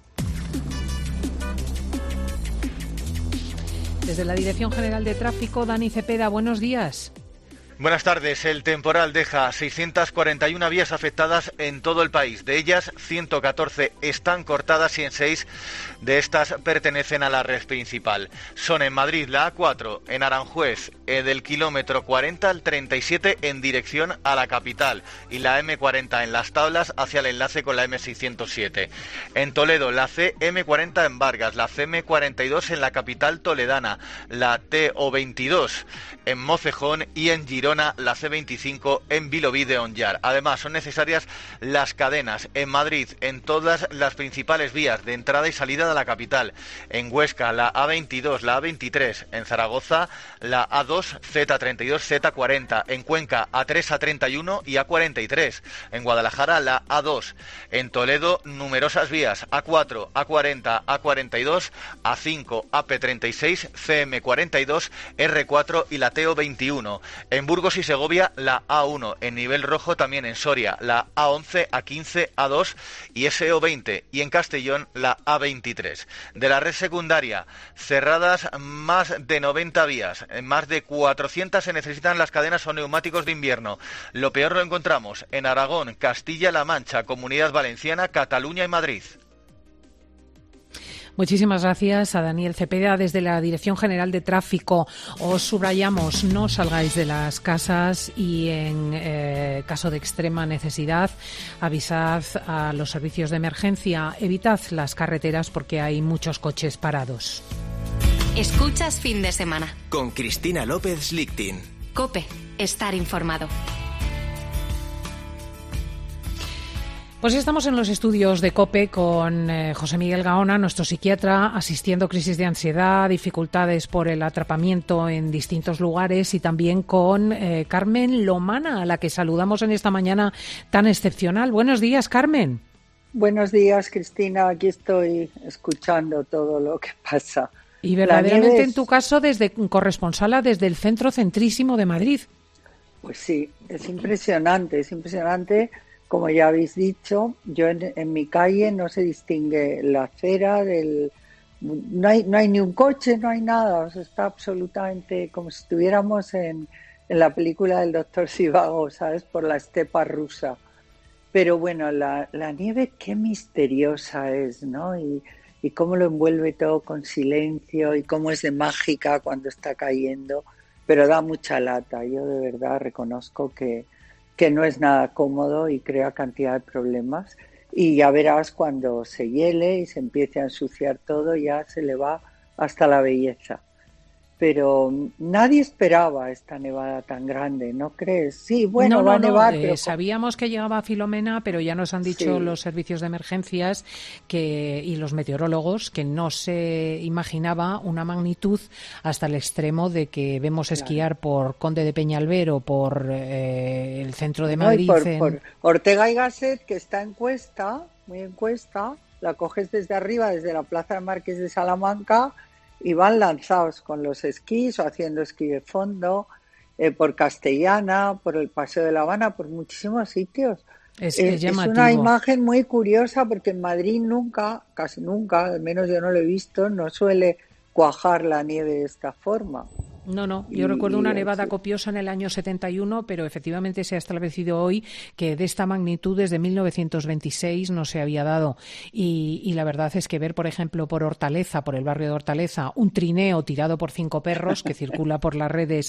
Desde la Dirección General de Tráfico, Dani Cepeda, buenos días. Buenas tardes. El temporal deja 641 vías afectadas en todo el país. De ellas, 114 están cortadas y en 6 de estas pertenecen a la red principal. Son en Madrid la A4, en Aranjuez, del kilómetro 40 al 37 en dirección a la capital y la M40 en Las Tablas hacia el enlace con la M607. En Toledo, la CM40 en Vargas, la CM42 en la capital toledana, la TO22 en Mocejón y en Girona, la C25 en Vilobí de Onllar. Además, son necesarias las cadenas en Madrid, en todas las principales vías de entrada y salida de la capital. En Huesca, la A22, la A23. En Zaragoza, la A2, Z32, Z40. En Cuenca, A3, A31 y A43. En Guadalajara, la A2. En Toledo, numerosas vías. A4, A40, A42, A5, AP36, CM42, R4 y la TO21. En Burgos y Segovia, la A1. En nivel rojo también en Soria, la A11, A15, A2 y SO20. Y en Castellón, la A23. De la red secundaria, cerradas más de 90 vías. En más de 400 se necesitan las cadenas o neumáticos de invierno. Lo peor lo encontramos en Aragón, Castilla-La Mancha, Comunidad Valenciana, Cataluña y Madrid. Muchísimas gracias a Daniel Cepeda desde la Dirección General de Tráfico. Os subrayamos, no salgáis de las casas y en caso de extrema necesidad avisad a los servicios de emergencia. Evitad las carreteras porque hay muchos coches parados. Escuchas Fin de Semana. Con Cristina López Lichtin. COPE. Estar informado. Pues estamos en los estudios de COPE con José Miguel Gaona, nuestro psiquiatra, asistiendo crisis de ansiedad, dificultades por el atrapamiento en distintos lugares y también con Carmen Lomana, a la que saludamos en esta mañana tan excepcional. Buenos días, Carmen. Buenos días, Cristina. Aquí estoy escuchando todo lo que pasa. Y verdaderamente en tu caso desde corresponsala desde el centro centrísimo de Madrid. Pues sí, es impresionante como ya habéis dicho, yo en mi calle no se distingue la acera del... No hay ni un coche, no hay nada, o sea, está absolutamente como si estuviéramos en la película del Doctor Zhivago, ¿sabes? Por la estepa rusa. Pero bueno, la nieve qué misteriosa es, ¿no? Y cómo lo envuelve todo con silencio y cómo es de mágica cuando está cayendo, pero da mucha lata. Yo de verdad reconozco que no es nada cómodo y crea cantidad de problemas. Y ya verás cuando se hiele y se empiece a ensuciar todo, ya se le va hasta la belleza. Pero nadie esperaba esta nevada tan grande, ¿no crees? Sí, bueno, va a nevar. Pero... sabíamos que llegaba Filomena, pero ya nos han dicho los servicios de emergencias y los meteorólogos que no se imaginaba una magnitud hasta el extremo de que vemos esquiar por Conde de Peñalver o por el centro de Madrid. Por Ortega y Gasset, que está muy en cuesta, la coges desde arriba, desde la Plaza de Marqués de Salamanca, y van lanzados con los esquís o haciendo esquí de fondo, por Castellana, por el Paseo de La Habana, por muchísimos sitios. Es una imagen muy curiosa porque en Madrid casi nunca, al menos yo no lo he visto, no suele cuajar la nieve de esta forma. No, yo recuerdo una nevada copiosa en el año 71, pero efectivamente se ha establecido hoy que de esta magnitud desde 1926 no se había dado. Y la verdad es que ver, por ejemplo, por Hortaleza, por el barrio de Hortaleza, un trineo tirado por 5 perros que circula por las redes,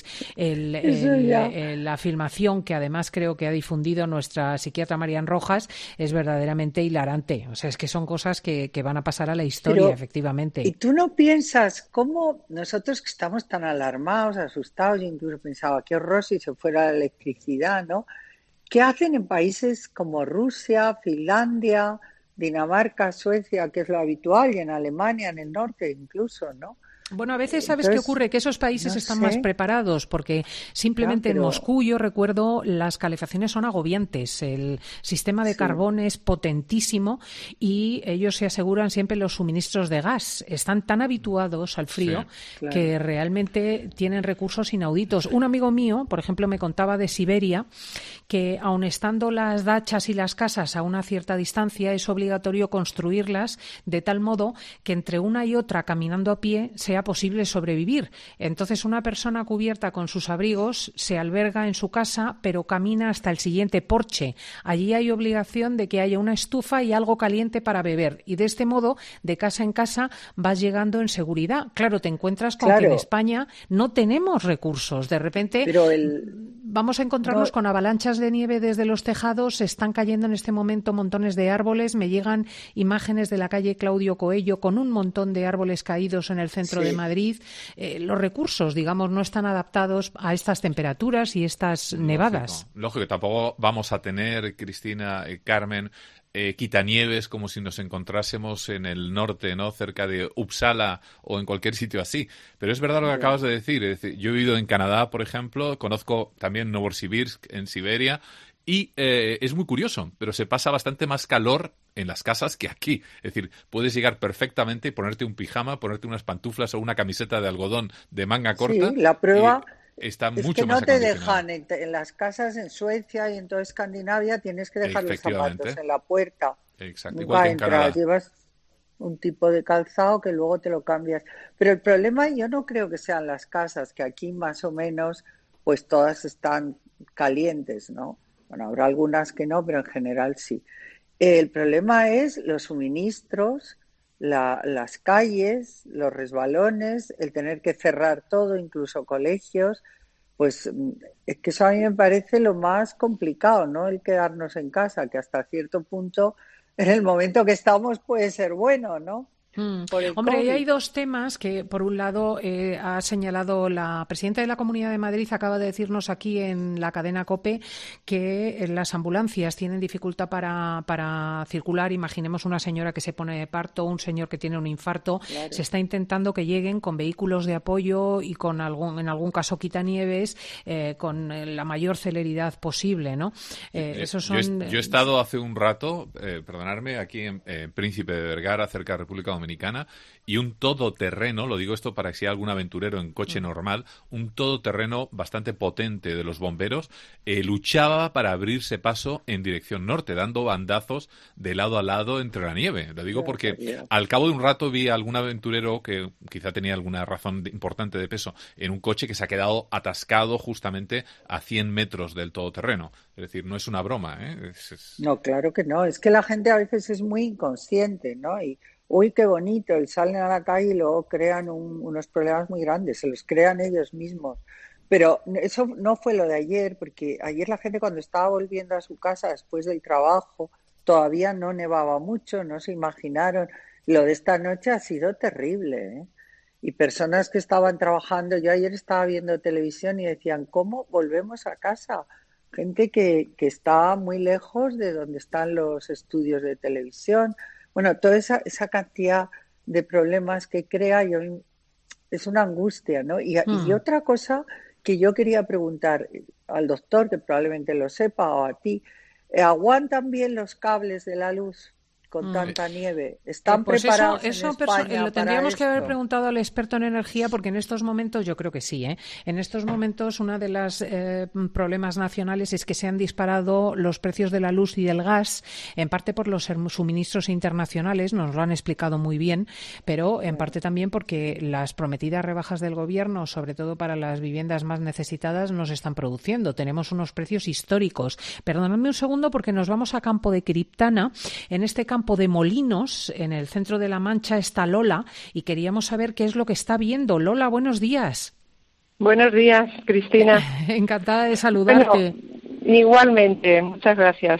la filmación que además creo que ha difundido nuestra psiquiatra Marian Rojas, es verdaderamente hilarante. O sea, es que son cosas que van a pasar a la historia, efectivamente. ¿Y tú no piensas cómo nosotros que estamos tan alarmados, asustados, yo incluso pensaba qué horror si se fuera la electricidad, ¿no? ¿Qué hacen en países como Rusia, Finlandia, Dinamarca, Suecia, que es lo habitual, y en Alemania, en el norte incluso, ¿no? Bueno, a veces, ¿sabes qué ocurre? Que esos países están más preparados porque simplemente en Moscú, yo recuerdo, las calefacciones son agobiantes. El sistema de carbón es potentísimo y ellos se aseguran siempre los suministros de gas. Están tan habituados al frío que realmente tienen recursos inauditos. Un amigo mío, por ejemplo, me contaba de Siberia que aun estando las dachas y las casas a una cierta distancia, es obligatorio construirlas de tal modo que entre una y otra, caminando a pie, sea posible sobrevivir. Entonces, una persona cubierta con sus abrigos se alberga en su casa, pero camina hasta el siguiente porche. Allí hay obligación de que haya una estufa y algo caliente para beber. Y de este modo, de casa en casa, vas llegando en seguridad. Claro, te encuentras con que en España no tenemos recursos. De repente vamos a encontrarnos con avalanchas de nieve desde los tejados. Se están cayendo en este momento montones de árboles. Me llegan imágenes de la calle Claudio Coello con un montón de árboles caídos en el centro de Madrid. Los recursos, digamos, no están adaptados a estas temperaturas y estas nevadas. Lógico, que tampoco vamos a tener, Cristina, Carmen, quitanieves como si nos encontrásemos en el norte, ¿no? Cerca de Uppsala o en cualquier sitio así. Pero es verdad lo que acabas de decir. Es decir, yo he vivido en Canadá, por ejemplo, conozco también Novosibirsk en Siberia y es muy curioso, pero se pasa bastante más calor en las casas que aquí. Es decir, puedes llegar perfectamente y ponerte un pijama, ponerte unas pantuflas o una camiseta de algodón de manga corta. Sí, la prueba está es mucho que más no te dejan en las casas en Suecia y en toda Escandinavia, tienes que dejar los zapatos en la puerta. Exacto, igual que en Canadá. Llevas un tipo de calzado que luego te lo cambias. Pero el problema yo no creo que sean las casas, que aquí más o menos pues todas están calientes, ¿no? Bueno, habrá algunas que no, pero en general sí. El problema es los suministros, las calles, los resbalones, el tener que cerrar todo, incluso colegios. Pues es que eso a mí me parece lo más complicado, ¿no? El quedarnos en casa, que hasta cierto punto, en el momento que estamos, puede ser bueno, ¿no? Hombre, y hay dos temas que, por un lado, ha señalado la presidenta de la Comunidad de Madrid, acaba de decirnos aquí en la cadena COPE que las ambulancias tienen dificultad para circular. Imaginemos una señora que se pone de parto, un señor que tiene un infarto. Claro. Se está intentando que lleguen con vehículos de apoyo y con en algún caso quitanieves, con la mayor celeridad posible, ¿no? Esos son... Yo he estado hace un rato, perdonadme, aquí en Príncipe de Vergara, cerca de República Dominicana, Dominicana, y un todoterreno, lo digo esto para que si hay algún aventurero en coche normal, un todoterreno bastante potente de los bomberos, luchaba para abrirse paso en dirección norte, dando bandazos de lado a lado entre la nieve. Lo digo porque al cabo de un rato vi a algún aventurero que quizá tenía alguna razón importante de peso en un coche que se ha quedado atascado justamente a 100 metros del todoterreno. Es decir, no es una broma, ¿eh? No, claro que no. Es que la gente a veces es muy inconsciente, ¿no? Y, uy, qué bonito, y salen a la calle y luego crean unos problemas muy grandes, se los crean ellos mismos. Pero eso no fue lo de ayer, porque ayer la gente cuando estaba volviendo a su casa después del trabajo, todavía no nevaba mucho, no se imaginaron. Lo de esta noche ha sido terrible, ¿eh? Y personas que estaban trabajando, yo ayer estaba viendo televisión y decían, ¿cómo volvemos a casa? Gente que está muy lejos de donde están los estudios de televisión. Bueno, toda esa cantidad de problemas que crea es una angustia, ¿no? Y otra cosa que yo quería preguntar al doctor, que probablemente lo sepa, o a ti, ¿aguantan bien los cables de la luz con tanta nieve? ¿Están preparados en España lo tendríamos para que haber esto? preguntado al experto en energía, porque en estos momentos, yo creo que sí, en estos momentos uno de los problemas nacionales es que se han disparado los precios de la luz y del gas, en parte por los suministros internacionales, nos lo han explicado muy bien, pero en parte también porque las prometidas rebajas del gobierno, sobre todo para las viviendas más necesitadas, no se están produciendo. Tenemos unos precios históricos. Perdonadme un segundo porque nos vamos a Campo de Criptana. En este campo de Molinos, en el centro de La Mancha, está Lola y queríamos saber qué es lo que está viendo. Lola, buenos días. Buenos días, Cristina. Encantada de saludarte. Bueno, igualmente, muchas gracias.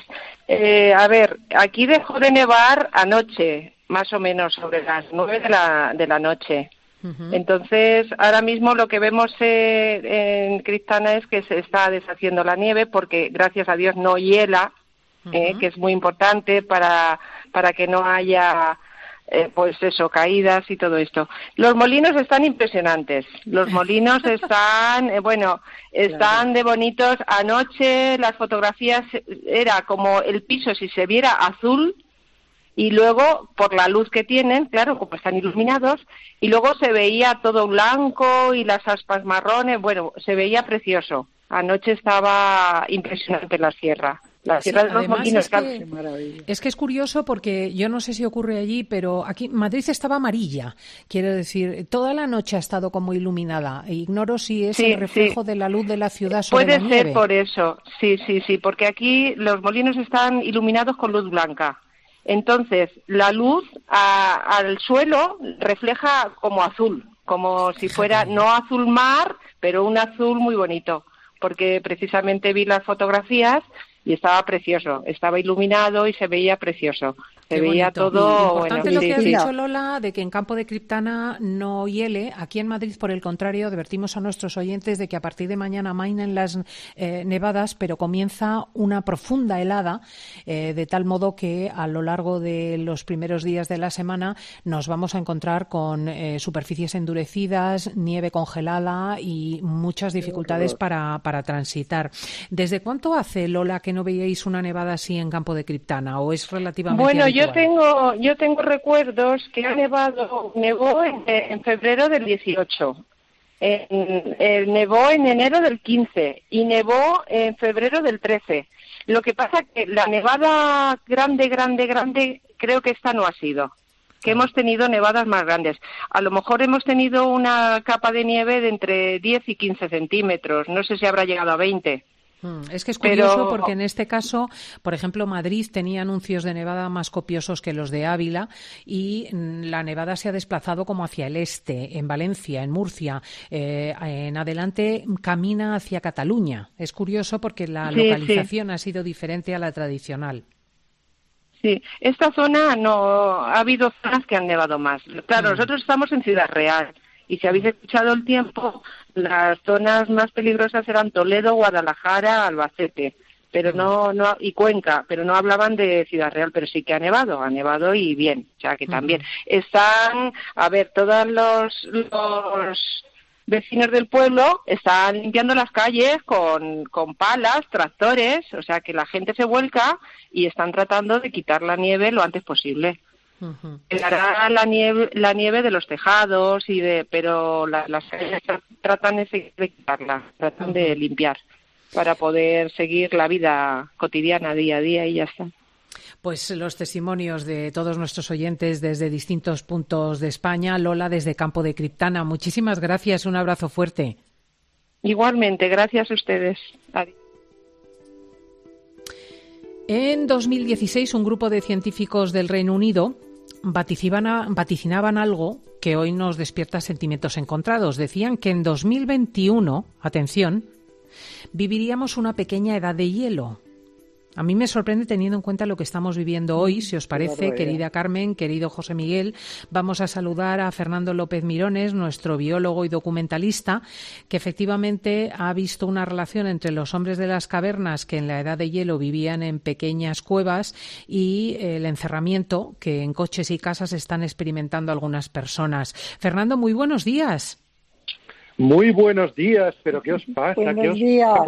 A ver, aquí dejó de nevar anoche, más o menos sobre las 9 de la noche. Entonces, ahora mismo lo que vemos en Criptana es que se está deshaciendo la nieve porque, gracias a Dios, no hiela, que es muy importante para que no haya caídas y todo esto. Los molinos están impresionantes. Los molinos están, están de bonitos. Anoche las fotografías era como el piso si se viera azul y luego por la luz que tienen, claro, como están iluminados, y luego se veía todo blanco y las aspas marrones, se veía precioso. Anoche estaba impresionante la sierra. La Sierra de los Molinos, es que es curioso porque yo no sé si ocurre allí, pero aquí Madrid estaba amarilla. Quiero decir, toda la noche ha estado como iluminada. Ignoro si es el reflejo de la luz de la ciudad sobre la nieve. Puede ser por eso, sí, porque aquí los molinos están iluminados con luz blanca. Entonces, la luz al suelo refleja como azul, como si fuera no azul mar, pero un azul muy bonito. Porque precisamente vi las fotografías y estaba precioso, estaba iluminado y se veía precioso. Se veía todo. Importante lo que has dicho, Lola, de que en Campo de Criptana no hiele. Aquí en Madrid, por el contrario, advertimos a nuestros oyentes de que a partir de mañana amainen las nevadas, pero comienza una profunda helada, de tal modo que a lo largo de los primeros días de la semana nos vamos a encontrar con superficies endurecidas, nieve congelada y muchas dificultades para transitar. ¿Desde cuánto hace, Lola, que no veíais una nevada así en Campo de Criptana? ¿O es relativamente habitual? Yo tengo recuerdos que nevó en febrero del 18, nevó en enero del 15 y nevó en febrero del 13. Lo que pasa que la nevada grande, creo que esta no ha sido, que hemos tenido nevadas más grandes. A lo mejor hemos tenido una capa de nieve de entre 10 y 15 centímetros, no sé si habrá llegado a 20. Es que es curioso porque en este caso, por ejemplo, Madrid tenía anuncios de nevada más copiosos que los de Ávila y la nevada se ha desplazado como hacia el este, en Valencia, en Murcia, en adelante camina hacia Cataluña. Es curioso porque la localización ha sido diferente a la tradicional. Sí, esta zona ha habido zonas que han nevado más. Claro, nosotros estamos en Ciudad Real. Y si habéis escuchado el tiempo, las zonas más peligrosas eran Toledo, Guadalajara, Albacete, pero no y Cuenca, pero no hablaban de Ciudad Real, pero sí que ha nevado y bien, o sea que también están, todos los vecinos del pueblo están limpiando las calles con palas, tractores, o sea que la gente se vuelca y están tratando de quitar la nieve lo antes posible. Quedará la nieve de los tejados pero las calles tratan de quitarla, tratan de limpiar para poder seguir la vida cotidiana día a día y ya está. Pues los testimonios de todos nuestros oyentes desde distintos puntos de España. Lola, desde Campo de Criptana, muchísimas gracias, un abrazo fuerte. Igualmente, gracias a ustedes. Adiós. En 2016, un grupo de científicos del Reino Unido vaticinaban algo que hoy nos despierta sentimientos encontrados. Decían que en 2021, atención, viviríamos una pequeña edad de hielo. A mí me sorprende teniendo en cuenta lo que estamos viviendo hoy. Si os parece, querida Carmen, querido José Miguel, vamos a saludar a Fernando López Mirones, nuestro biólogo y documentalista, que efectivamente ha visto una relación entre los hombres de las cavernas que en la edad de hielo vivían en pequeñas cuevas y el encerramiento que en coches y casas están experimentando algunas personas. Fernando, muy buenos días. Muy buenos días, pero ¿qué os pasa? Buenos días.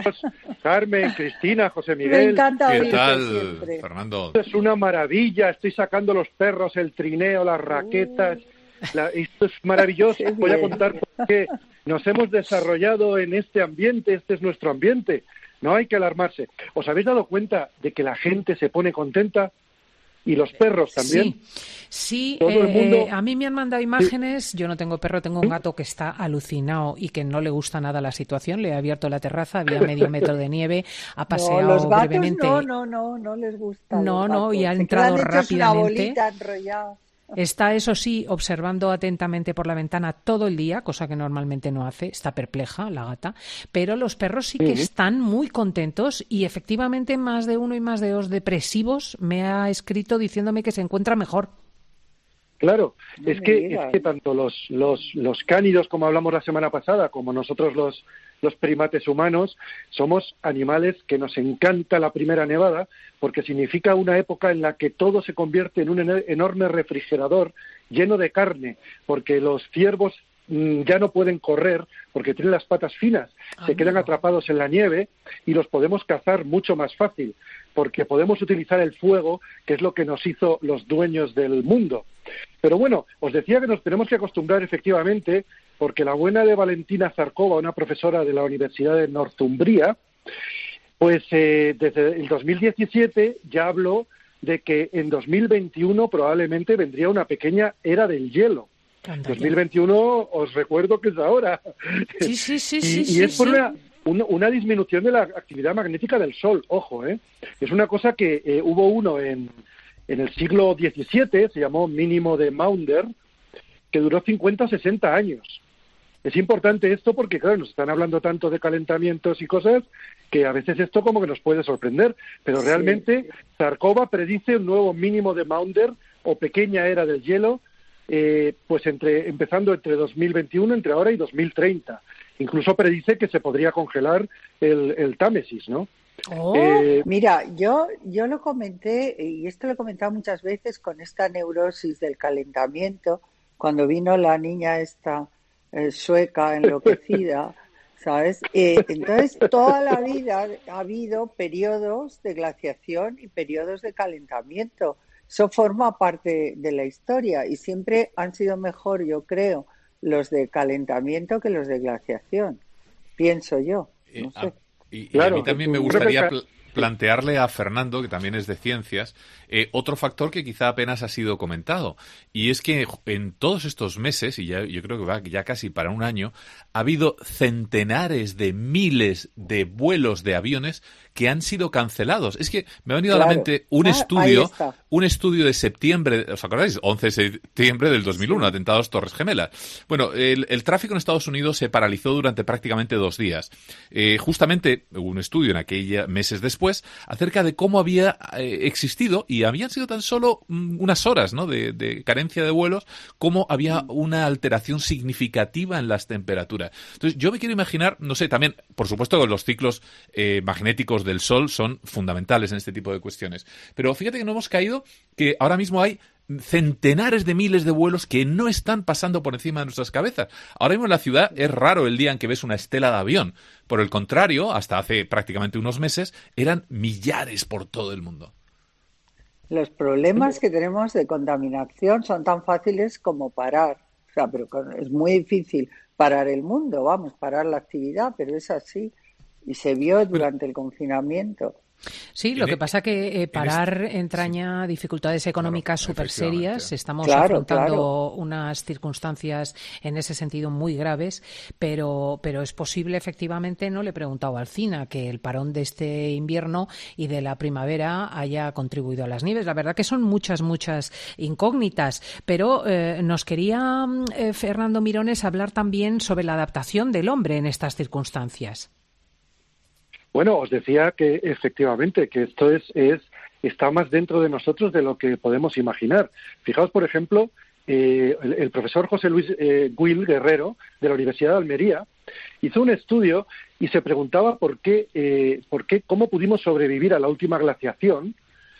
Carmen, Cristina, José Miguel. Me encanta ¿Qué tal, siempre. Fernando? Esto es una maravilla, estoy sacando los perros, el trineo, las raquetas. Esto es maravilloso. Voy a contar por qué. Nos hemos desarrollado en este ambiente, este es nuestro ambiente. No hay que alarmarse. ¿Os habéis dado cuenta de que la gente se pone contenta? ¿Y los perros también? Sí, todo el mundo... a mí me han mandado imágenes. Yo no tengo perro, tengo un gato que está alucinado y que no le gusta nada la situación. Le he abierto la terraza, había medio metro de nieve, ha paseado los gatos brevemente. No les gusta. No, y ha entrado rápidamente. Una bolita enrollada. Está, eso sí, observando atentamente por la ventana todo el día, cosa que normalmente no hace. Está perpleja la gata. Pero los perros sí que están muy contentos y efectivamente más de uno y más de dos depresivos me ha escrito diciéndome que se encuentra mejor. Claro, es que tanto los cánidos, como hablamos la semana pasada, como nosotros los primates humanos, somos animales que nos encanta la primera nevada, porque significa una época en la que todo se convierte en un enorme refrigerador lleno de carne, porque los ciervos ya no pueden correr porque tienen las patas finas, se quedan atrapados en la nieve y los podemos cazar mucho más fácil, porque podemos utilizar el fuego, que es lo que nos hizo los dueños del mundo. Pero bueno, os decía que nos tenemos que acostumbrar efectivamente, porque la buena de Valentina Zarkova, una profesora de la Universidad de Northumbria, pues desde el 2017 ya habló de que en 2021 probablemente vendría una pequeña era del hielo. 2021 os recuerdo que es ahora. Sí. Y es por una disminución de la actividad magnética del Sol, ojo, es una cosa que hubo uno en el siglo XVII, se llamó mínimo de Maunder, que duró 50 o 60 años. Es importante esto porque, claro, nos están hablando tanto de calentamientos y cosas que a veces esto como que nos puede sorprender, pero realmente Zarkova predice un nuevo mínimo de Maunder o pequeña era del hielo, pues empezando entre 2021, entre ahora y 2030. Incluso predice que se podría congelar el Támesis, ¿no? Mira, yo lo comenté, y esto lo he comentado muchas veces con esta neurosis del calentamiento, cuando vino la niña esta sueca enloquecida, ¿sabes? Entonces, toda la vida ha habido periodos de glaciación y periodos de calentamiento. Eso forma parte de la historia y siempre han sido mejor, yo creo, los de calentamiento que los de glaciación, pienso yo. No sé. Y a mí también me gustaría plantearle a Fernando, que también es de ciencias, otro factor que quizá apenas ha sido comentado, y es que en todos estos meses, y ya, yo creo que va ya casi para un año, ha habido centenares de miles de vuelos de aviones que han sido cancelados. Es que me ha venido a la mente un estudio de septiembre, ¿os acordáis? 11 de septiembre del 2001, atentados Torres Gemelas. Bueno, el tráfico en Estados Unidos se paralizó durante prácticamente 2 días. Justamente hubo un estudio en aquellos meses después acerca de cómo había existido, y habían sido tan solo unas horas, ¿no?, de carencia de vuelos, cómo había una alteración significativa en las temperaturas. Entonces, yo me quiero imaginar, no sé, también, por supuesto, los ciclos magnéticos del Sol son fundamentales en este tipo de cuestiones. Pero fíjate que no hemos caído que ahora mismo hay centenares de miles de vuelos que no están pasando por encima de nuestras cabezas. Ahora mismo en la ciudad es raro el día en que ves una estela de avión. Por el contrario, hasta hace prácticamente unos meses, eran millares por todo el mundo. Los problemas que tenemos de contaminación son tan fáciles como parar. O sea, pero es muy difícil parar el mundo, parar la actividad, pero es así. Y se vio durante el confinamiento. Sí, lo que pasa que parar entraña dificultades económicas súper serias. Estamos afrontando unas circunstancias en ese sentido muy graves, pero es posible, efectivamente, no le he preguntado a Alcina, que el parón de este invierno y de la primavera haya contribuido a las nieves. La verdad que son muchas incógnitas, pero nos quería Fernando Mirones hablar también sobre la adaptación del hombre en estas circunstancias. Bueno, os decía que efectivamente que esto está más dentro de nosotros de lo que podemos imaginar. Fijaos, por ejemplo, el profesor José Luis Gil Guerrero de la Universidad de Almería hizo un estudio y se preguntaba cómo pudimos sobrevivir a la última glaciación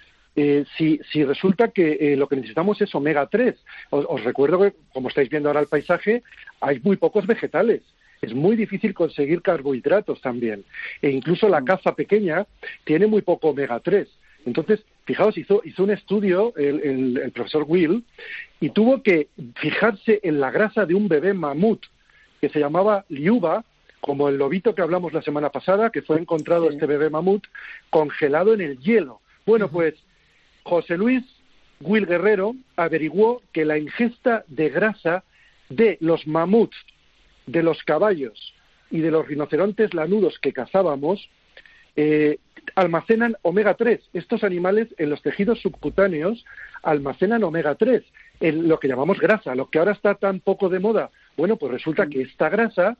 si resulta que lo que necesitamos es omega 3. Os recuerdo que, como estáis viendo ahora el paisaje, hay muy pocos vegetales. Es muy difícil conseguir carbohidratos también. E incluso la caza pequeña tiene muy poco omega 3. Entonces, fijaos, hizo un estudio el profesor Will y tuvo que fijarse en la grasa de un bebé mamut que se llamaba Liuba, como el lobito que hablamos la semana pasada, que fue encontrado este bebé mamut congelado en el hielo. Bueno, pues José Luis Will Guerrero averiguó que la ingesta de grasa de los mamuts, de los caballos y de los rinocerontes lanudos que cazábamos, almacenan omega 3. Estos animales en los tejidos subcutáneos almacenan omega 3, en lo que llamamos grasa, lo que ahora está tan poco de moda. Bueno, pues resulta que esta grasa,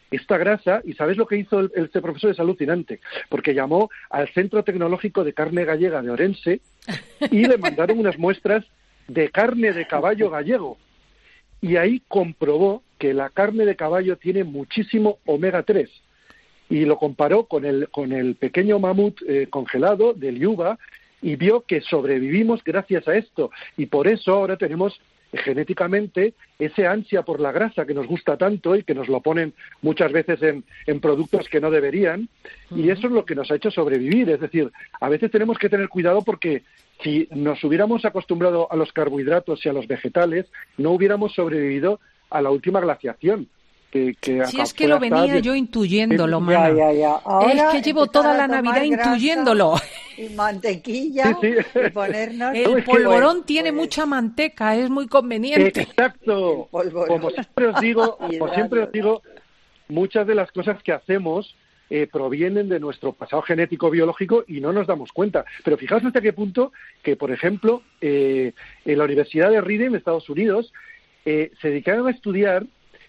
y ¿sabes lo que hizo este profesor? Es alucinante, porque llamó al Centro Tecnológico de Carne Gallega de Orense y le mandaron unas muestras de carne de caballo gallego. Y ahí comprobó que la carne de caballo tiene muchísimo omega 3 y lo comparó con el pequeño mamut congelado del Liuba y vio que sobrevivimos gracias a esto, y por eso ahora tenemos genéticamente ese ansia por la grasa que nos gusta tanto y que nos lo ponen muchas veces en productos que no deberían, y eso es lo que nos ha hecho sobrevivir. Es decir, a veces tenemos que tener cuidado porque si nos hubiéramos acostumbrado a los carbohidratos y a los vegetales, no hubiéramos sobrevivido a la última glaciación. Si es que lo venía yo intuyéndolo, Mana. Es que llevo toda la Navidad intuyéndolo. Y mantequilla, y ponernos... El polvorón tiene mucha manteca, es muy conveniente. Exacto. Como siempre os digo, muchas de las cosas que hacemos provienen de nuestro pasado genético biológico y no nos damos cuenta. Pero fijaos hasta qué punto que, por ejemplo, en la Universidad de Reading, en Estados Unidos, se dedicaron a estudiar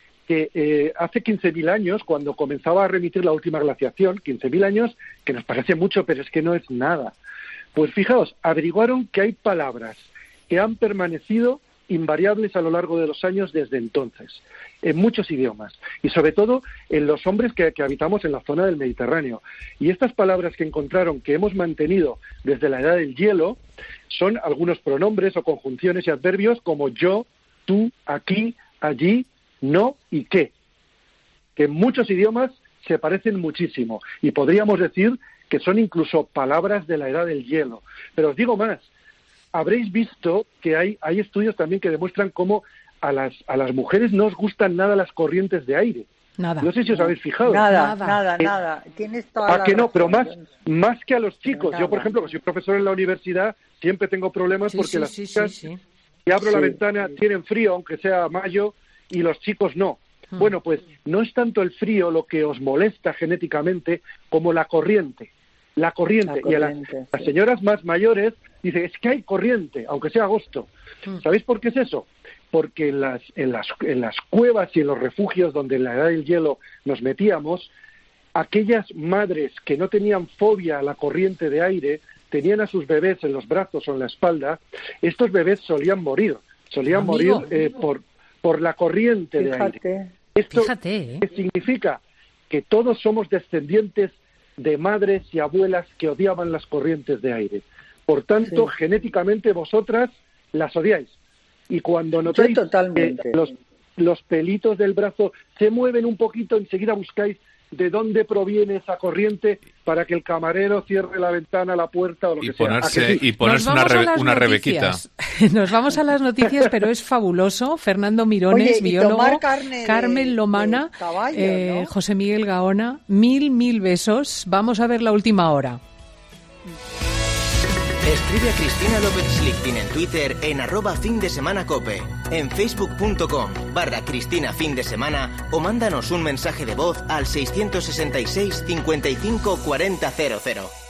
que hace 15.000 años, cuando comenzaba a remitir la última glaciación, 15.000 años, que nos parece mucho, pero es que no es nada. Pues fijaos, averiguaron que hay palabras que han permanecido invariables a lo largo de los años desde entonces, en muchos idiomas, y sobre todo en los hombres que habitamos en la zona del Mediterráneo. Y estas palabras que encontraron, que hemos mantenido desde la edad del hielo, son algunos pronombres o conjunciones y adverbios como yo, tú, aquí, allí, no y qué, que en muchos idiomas se parecen muchísimo y podríamos decir que son incluso palabras de la edad del hielo. Pero os digo más, habréis visto que hay estudios también que demuestran cómo a las mujeres no os gustan nada las corrientes de aire. Nada. No sé si os habéis fijado. Nada. Tienes toda la que no, razón. pero más que a los chicos. Yo, por ejemplo, que soy profesor en la universidad, siempre tengo problemas porque las chicas, si abro la ventana, tienen frío, aunque sea mayo, y los chicos no. Bueno, pues no es tanto el frío lo que os molesta genéticamente como la corriente. La corriente. Y a las señoras más mayores dicen, es que hay corriente, aunque sea agosto. ¿Sabéis por qué es eso? Porque en las cuevas y en los refugios donde en la edad del hielo nos metíamos, aquellas madres que no tenían fobia a la corriente de aire, tenían a sus bebés en los brazos o en la espalda, estos bebés solían morir. Por la corriente de aire. Esto significa que todos somos descendientes de madres y abuelas que odiaban las corrientes de aire. Por tanto, genéticamente vosotras las odiáis. Y cuando notáis que los pelitos del brazo se mueven un poquito, enseguida buscáis de dónde proviene esa corriente para que el camarero cierre la ventana, la puerta o lo que sea. Y ponerse una rebequita. Nos vamos a las noticias, pero es fabuloso. Fernando Mirones, biólogo, Carmen Lomana, caballo, ¿no? José Miguel Gaona, mil besos. Vamos a ver la última hora. Escribe a Cristina López Schlichting en Twitter en @findesemanacope, en facebook.com/Cristina Fin de Semana o mándanos un mensaje de voz al 666 55 40 00.